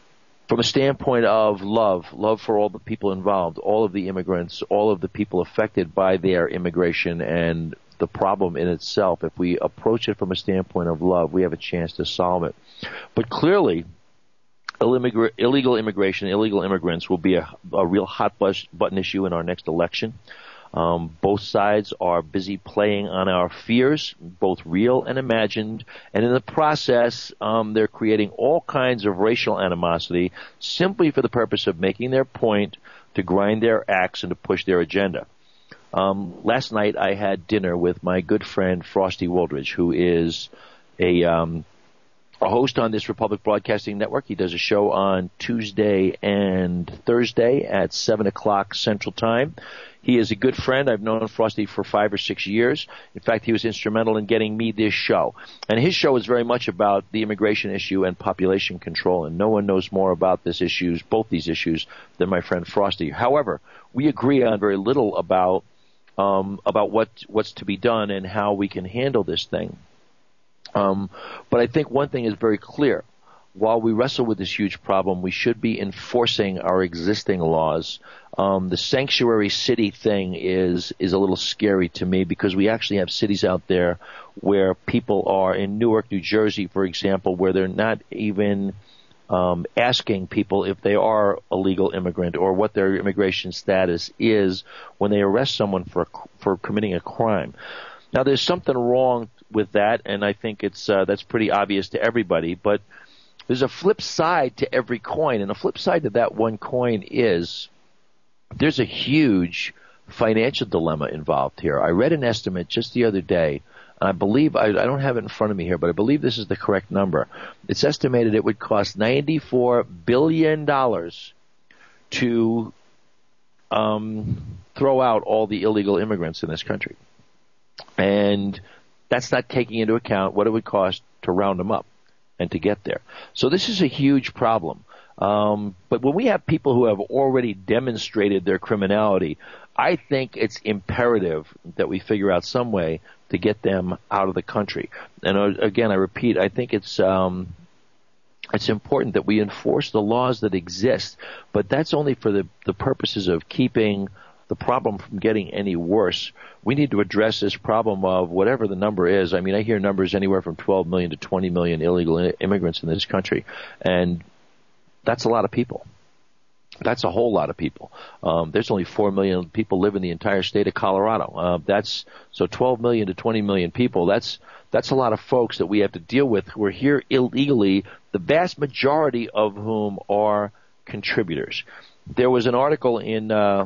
from a standpoint of love, love for all the people involved, all of the immigrants, all of the people affected by their immigration and the problem in itself, if we approach it from a standpoint of love, we have a chance to solve it. But clearly, illegal immigration, illegal immigrants will be a, a real hot button issue in our next election. Um, both sides are busy playing on our fears, both real and imagined, and in the process, um, they're creating all kinds of racial animosity simply for the purpose of making their point, to grind their axe, and to push their agenda. Um, last night, I had dinner with my good friend Frosty Wooldridge, who is a um, a host on this Republic Broadcasting Network. He does a show on Tuesday and Thursday at seven o'clock Central Time. He is a good friend. I've known Frosty for five or six years. In fact, he was instrumental in getting me this show. And his show is very much about the immigration issue and population control, and no one knows more about these issues, both these issues, than my friend Frosty. However, we agree on very little about um, about what what's to be done and how we can handle this thing. Um, but I think one thing is very clear. While we wrestle with this huge problem, we should be enforcing our existing laws. Um, the sanctuary city thing is is a little scary to me, because we actually have cities out there where people are, in Newark, New Jersey, for example, where they're not even um, asking people if they are a legal immigrant or what their immigration status is when they arrest someone for for committing a crime. Now, there's something wrong with that, and I think it's uh, that's pretty obvious to everybody, but there's a flip side to every coin, and the flip side to that one coin is there's a huge financial dilemma involved here. I read an estimate just the other day, and I believe, I, I don't have it in front of me here, but I believe this is the correct number. It's estimated it would cost ninety-four billion dollars to um, throw out all the illegal immigrants in this country. And that's not taking into account what it would cost to round them up and to get there. So this is a huge problem. Um, but when we have people who have already demonstrated their criminality, I think it's imperative that we figure out some way to get them out of the country. And uh, again, I repeat, I think it's um, it's important that we enforce the laws that exist, but that's only for the, the purposes of keeping the problem from getting any worse. We need to address this problem of whatever the number is. I mean, I hear numbers anywhere from twelve million to twenty million illegal immigrants in this country, and that's a lot of people. That's a whole lot of people. Um, there's only four million people live in the entire state of Colorado. Uh, that's so twelve million to twenty million people. That's that's a lot of folks that we have to deal with who are here illegally, the vast majority of whom are contributors. There was an article in uh,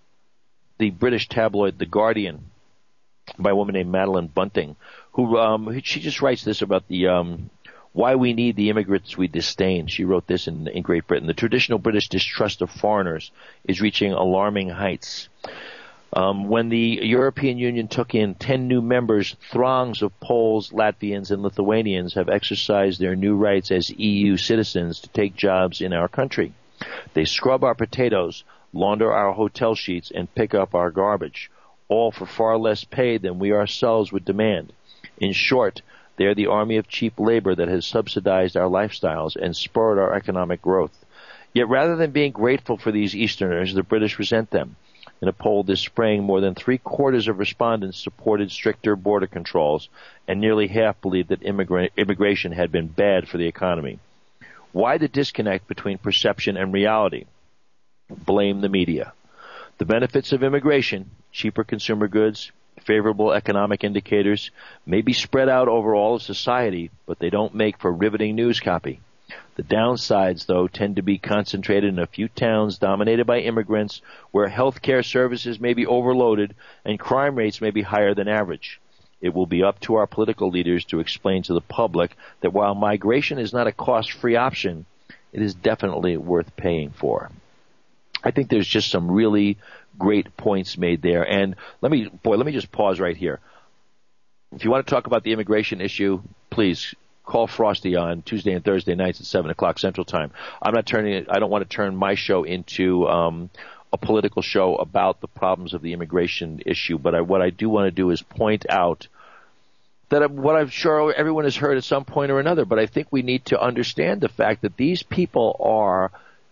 the British tabloid The Guardian by a woman named Madeline Bunting, who um, she just writes this about the um, why we need the immigrants we disdain. She wrote this in, in Great Britain. The traditional British distrust of foreigners is reaching alarming heights. Um, when the European Union took in ten new members, throngs of Poles, Latvians, and Lithuanians have exercised their new rights as E U citizens to take jobs in our country. They scrub our potatoes, launder our hotel sheets, and pick up our garbage, all for far less pay than we ourselves would demand. In short, they are the army of cheap labor that has subsidized our lifestyles and spurred our economic growth. Yet rather than being grateful for these Easterners, the British resent them. In a poll this spring, more than three-quarters of respondents supported stricter border controls, and nearly half believed that immigra- immigration had been bad for the economy. Why the disconnect between perception and reality? Blame the media. The benefits of immigration, cheaper consumer goods, favorable economic indicators, may be spread out over all of society, but they don't make for riveting news copy. The downsides, though, tend to be concentrated in a few towns dominated by immigrants, where health care services may be overloaded and crime rates may be higher than average. It will be up to our political leaders to explain to the public that while migration is not a cost-free option, it is definitely worth paying for. I think there's just some really great points made there. And let me, boy, let me just pause right here. If you want to talk about the immigration issue, please call Frosty on Tuesday and Thursday nights at seven o'clock Central Time. I'm not turning it, I don't want to turn my show into um, a political show about the problems of the immigration issue, but I, what I do want to do is point out that what I'm sure everyone has heard at some point or another, but I think we need to understand the fact that these people are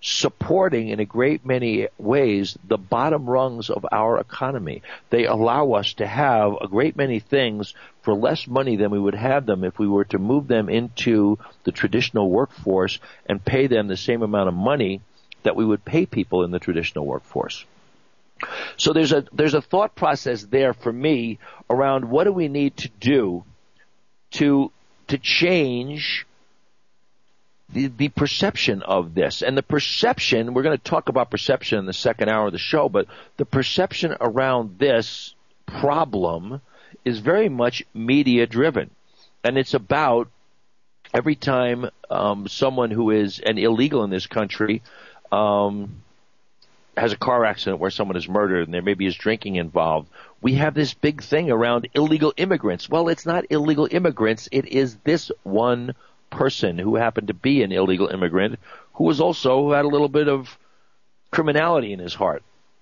supporting in a great many ways the bottom rungs of our economy. They allow us to have a great many things for less money than we would have them if we were to move them into the traditional workforce and pay them the same amount of money that we would pay people in the traditional workforce. So there's a there's a thought process there for me around what do we need to do to to change The, the perception of this. And the perception, we're going to talk about perception in the second hour of the show, but the perception around this problem is very much media driven. And it's about every time um, someone who is an illegal in this country um, has a car accident where someone is murdered and there maybe is drinking involved, we have this big thing around illegal immigrants. Well, it's not illegal immigrants. It is this one person who happened to be an illegal immigrant who was also who had a little bit of criminality in his heart.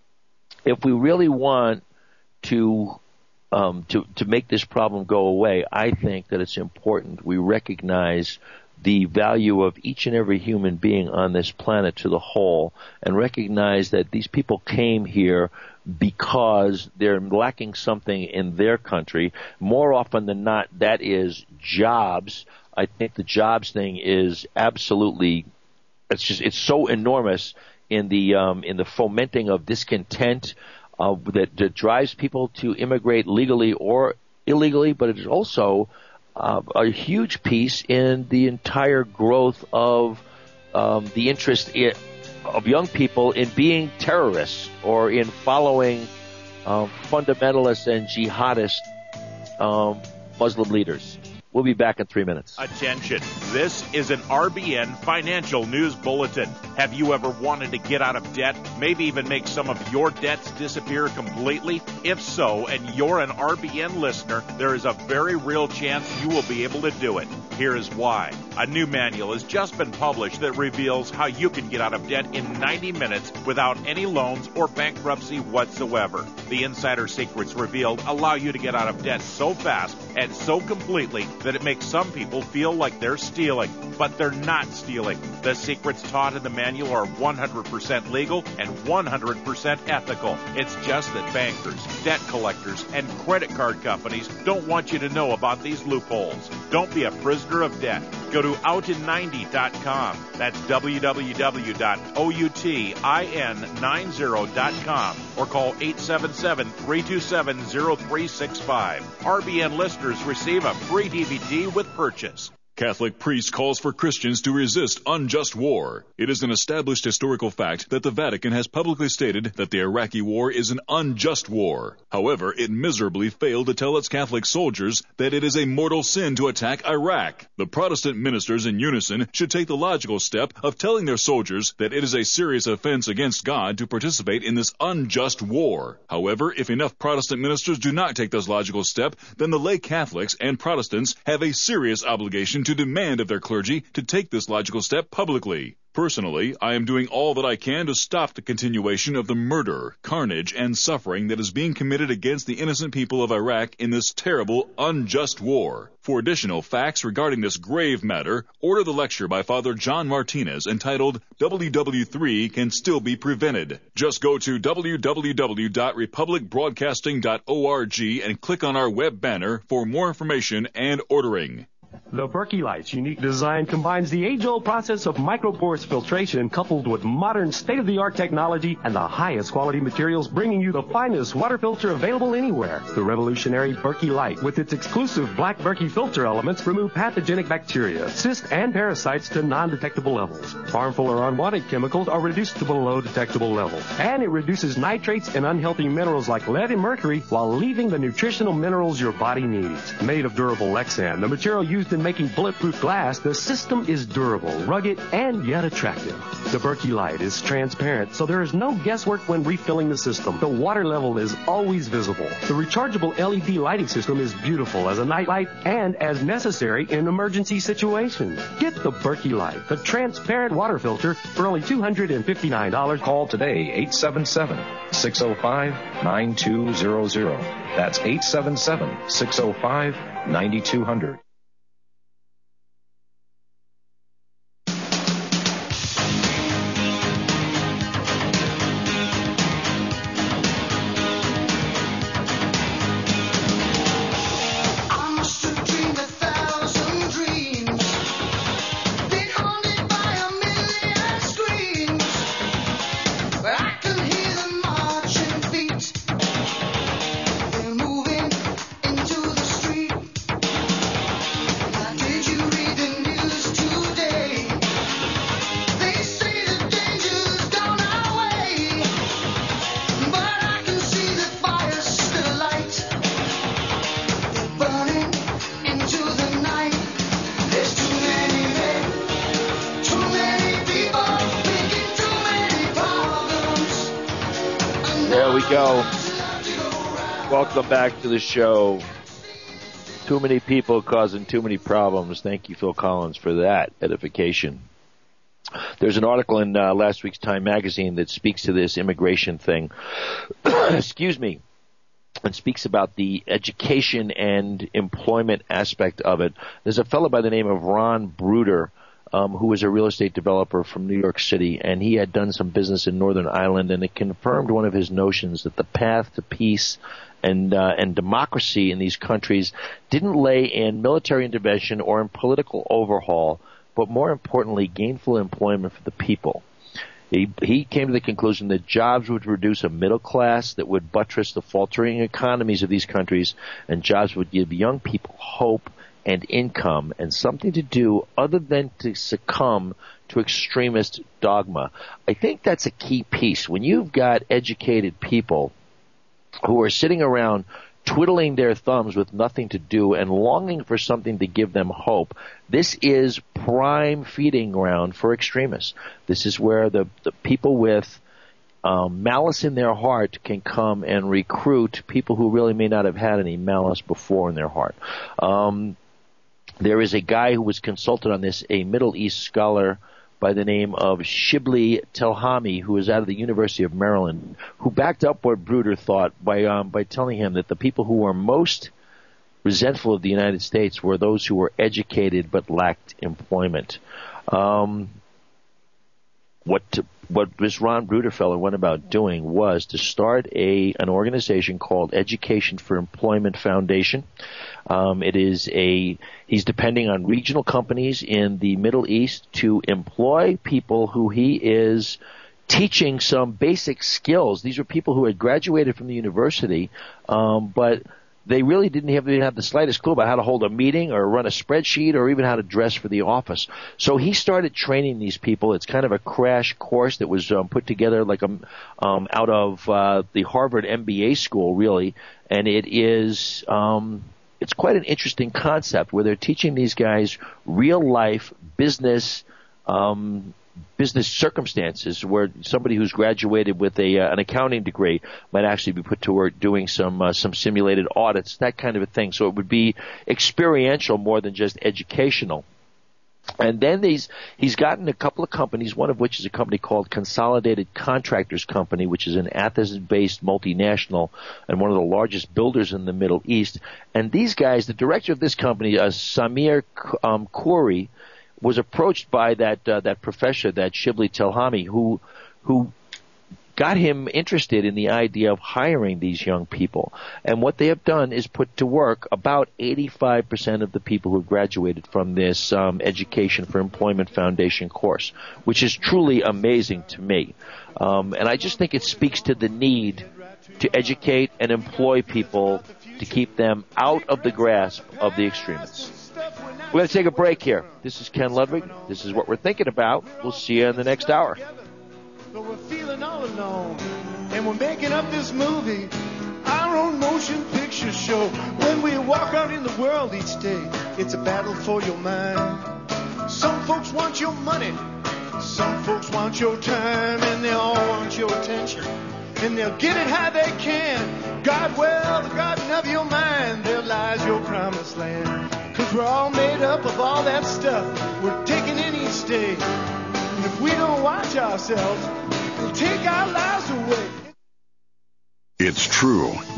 If we really want to um, to to make this problem go away, I think that it's important we recognize the value of each and every human being on this planet to the whole, and recognize that these people came here because they're lacking something in their country. More often than not, that is jobs. I think the jobs thing is absolutely, it's just, it's so enormous in the, um, in the fomenting of discontent, uh, that, that drives people to immigrate legally or illegally, but it is also, uh, a huge piece in the entire growth of, um, the interest in, of young people in being terrorists or in following, um, fundamentalists and jihadist, um, Muslim leaders. We'll be back in three minutes. Attention. This is an R B N Financial News Bulletin. Have you ever wanted to get out of debt, maybe even make some of your debts disappear completely? If so, and you're an R B N listener, there is a very real chance you will be able to do it. Here is why. A new manual has just been published that reveals how you can get out of debt in ninety minutes without any loans or bankruptcy whatsoever. The insider secrets revealed allow you to get out of debt so fast and so completely that it makes some people feel like they're stealing, but they're not stealing. The secrets taught in the manual are one hundred percent legal and one hundred percent ethical. It's just that bankers, debt collectors, and credit card companies don't want you to know about these loopholes. Don't be a prisoner of debt. Go to out in ninety dot com. That's w w w dot outin ninety dot com or call eight seven seven, three two seven, zero three six five. R B N listeners receive a free D V D with purchase. Catholic priest calls for Christians to resist unjust war. It is an established historical fact that the Vatican has publicly stated that the Iraqi war is an unjust war. However, it miserably failed to tell its Catholic soldiers that it is a mortal sin to attack Iraq. The Protestant ministers in unison should take the logical step of telling their soldiers that it is a serious offense against God to participate in this unjust war. However, if enough Protestant ministers do not take this logical step, then the lay Catholics and Protestants have a serious obligation to to demand of their clergy to take this logical step publicly. Personally, I am doing all that I can to stop the continuation of the murder, carnage, and suffering that is being committed against the innocent people of Iraq in this terrible, unjust war. For additional facts regarding this grave matter, order the lecture by Father John Martinez entitled W W three Can Still Be Prevented. Just go to w w w dot republic broadcasting dot org and click on our web banner for more information and ordering. The Berkey Light's unique design combines the age-old process of microporous filtration coupled with modern state-of-the-art technology and the highest quality materials, bringing you the finest water filter available anywhere. The revolutionary Berkey Light, with its exclusive black Berkey filter elements, remove pathogenic bacteria, cysts, and parasites to non-detectable levels. Harmful or unwanted chemicals are reduced to below detectable levels. And it reduces nitrates and unhealthy minerals like lead and mercury while leaving the nutritional minerals your body needs. Made of durable Lexan, the material used in making bulletproof glass, the system is durable, rugged, and yet attractive. The Berkey Light is transparent, so there is no guesswork when refilling the system. The water level is always visible. The rechargeable L E D lighting system is beautiful as a night light and as necessary in emergency situations. Get the Berkey Light, the transparent water filter, for only two hundred fifty-nine dollars. Call today, eight seven seven, six oh five, nine two zero zero. That's eight seven seven, six oh five, nine two zero zero. There we go. Welcome back to the show. Too many people causing too many problems. Thank you, Phil Collins, for that edification. There's an article in uh, last week's Time magazine that speaks to this immigration thing. Excuse me. And speaks about the education and employment aspect of it. There's a fellow by the name of Ron Bruder, um, who was a real estate developer from New York City, and he had done some business in Northern Ireland, and it confirmed one of his notions that the path to peace and uh, and democracy in these countries didn't lay in military intervention or in political overhaul, but more importantly, gainful employment for the people. He, he came to the conclusion that jobs would produce a middle class that would buttress the faltering economies of these countries, and jobs would give young people hope and income and something to do other than to succumb to extremist dogma. I think that's a key piece. When you've got educated people who are sitting around twiddling their thumbs with nothing to do and longing for something to give them hope, this is prime feeding ground for extremists. This is where the, the people with um, malice in their heart can come and recruit people who really may not have had any malice before in their heart. Um, there is a guy who was consulted on this, a Middle East scholar by the name of Shibli Telhami, who is out of the University of Maryland, who backed up what Bruder thought by um, by telling him that the people who were most resentful of the United States were those who were educated but lacked employment. Um, what to, what this Ron Bruder fellow went about doing was to start a an organization called Education for Employment Foundation. Um, it is a he's depending on regional companies in the Middle East to employ people who he is teaching some basic skills. These are people who had graduated from the university, um, but they really didn't have, didn't have the slightest clue about how to hold a meeting or run a spreadsheet or even how to dress for the office. So he started training these people. It's kind of a crash course that was um, put together like a, um, out of uh, the Harvard M B A school, really, and it is um, it's quite an interesting concept where they're teaching these guys real life business um business circumstances where somebody who's graduated with a uh, an accounting degree might actually be put to work doing some uh, some simulated audits, that kind of a thing. So it would be experiential more than just educational. And then these, he's gotten a couple of companies, one of which is a company called Consolidated Contractors Company, which is an Athens-based multinational and one of the largest builders in the Middle East. And these guys, the director of this company, uh, Samir um, Khoury, was approached by that uh, that professor, that Shibli Telhami, who who got him interested in the idea of hiring these young people. And what they have done is put to work about eighty-five percent of the people who graduated from this um, Education for Employment Foundation course, which is truly amazing to me. Um, and I just think it speaks to the need to educate and employ people to keep them out of the grasp of the extremists. We're going to take a break here. This is Ken Ludwig. This is what we're thinking about. We'll see you in the next hour. But we're feeling all alone, and we're making up this movie, our own motion picture show. When we walk out in the world each day, it's a battle for your mind. Some folks want your money, some folks want your time, and they all want your attention, and they'll get it how they can. God, well, the garden of your mind, there lies your promised land. Cause we're all made up of all that stuff we're taking in each day. And if we don't watch ourselves, we'll take our lives away. It's true.